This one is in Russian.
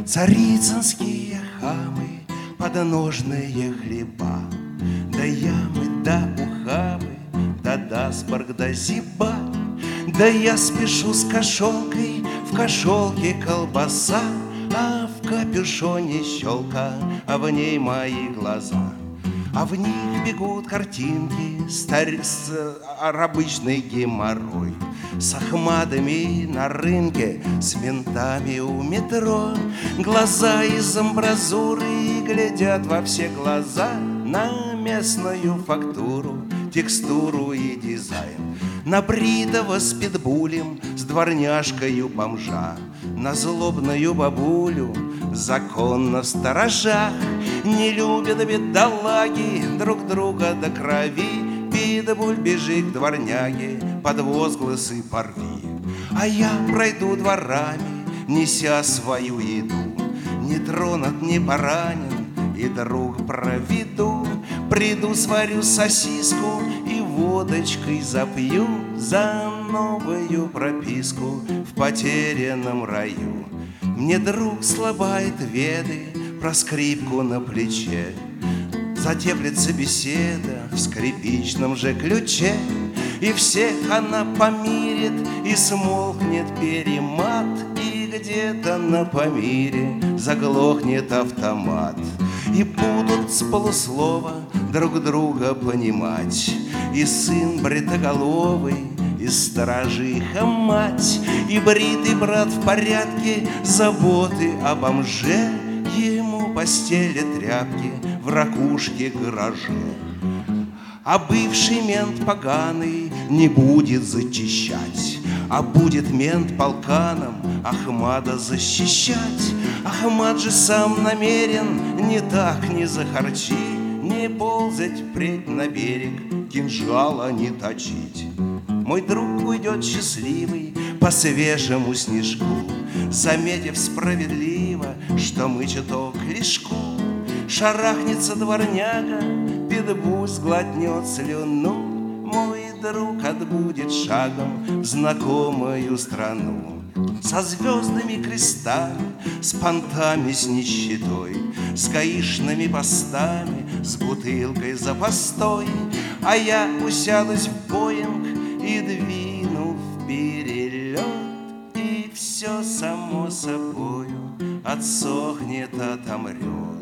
Царицынские хамы, подножные хлеба, да ямы, да ухабы, да Дасборг, да Зиба. Да я спешу с кошелкой, в кошелке колбаса, а в капюшоне щелка, а в ней мои глаза. А в них бегут картинки, обычный геморрой, с ахмадами на рынке, с ментами у метро. Глаза из амбразуры глядят во все глаза на местную фактуру, текстуру и дизайн, на бритого с питбулем, с дворняжкою бомжа, на злобную бабулю, законно в сторожах. Не любят бедолаги друг друга до крови, питбуль бежит к дворняге под возгласы «порви». А я пройду дворами, неся свою еду, не тронут, не поранен, и друг проведу. Приду, сварю сосиску и водочкой запью за новую прописку в потерянном раю. Мне друг слабает веды про скрипку на плече, затеплится беседа в скрипичном же ключе, и всех она помирит, и смолкнет перемат, и где-то на Памире заглохнет автомат. И будут с полуслова друг друга понимать и сын бритоголовый, и сторожиха мать, и бритый брат в порядке, заботы о бомже, ему постели тряпки в ракушке гараже. А бывший мент поганый не будет зачищать, а будет мент полканом Ахмада защищать. Ахмад же сам намерен не так, не захарчи, не ползать впредь на берег, кинжала не точить. Мой друг уйдет счастливый по свежему снежку, заметив справедливо, что мы чуток лишку. Шарахнется дворняга, питбуль сглотнет слюну, мой друг отбудет шагом в знакомую страну. Со звездными крестами, с понтами, с нищетой, с гаишными постами, с бутылкой запастой. А я усядусь в Боинг и двину в перелет, и все само собою отсохнет, отомрет.